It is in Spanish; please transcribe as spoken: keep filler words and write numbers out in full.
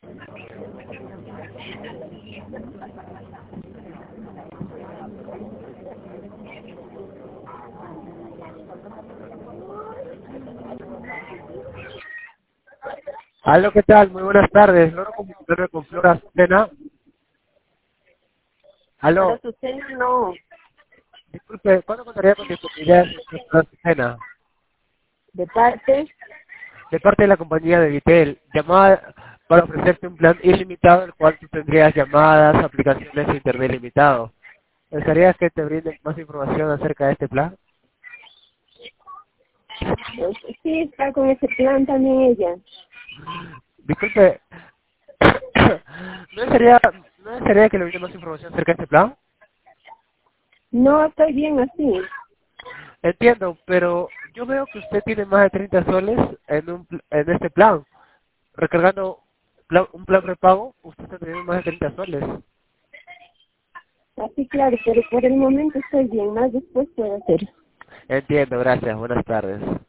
Aló, ¿qué tal? Muy buenas tardes. ¿Logro comunicarme con Flora Azucena? Para Aló, su cena no. disculpe, ¿cuándo contaría con disponibilidad de Flora Azucena? De parte, De parte de la compañía de Vitel, llamada para ofrecerte un plan ilimitado, el cual tú tendrías llamadas, aplicaciones e internet ilimitado. ¿Desearías que te brinden más información acerca de este plan? pues, sí está con ese plan también ella. Disculpe, ¿no desearía, ¿no desearía que le brinde más información acerca de este plan? No estoy bien así. Entiendo, pero yo veo que usted tiene más de treinta soles en, un, pl- en este plan. Recargando pla- un plan prepago, usted está teniendo más de treinta soles. Así claro, pero por el momento estoy bien, más después puedo hacer. Entiendo, gracias. Buenas tardes.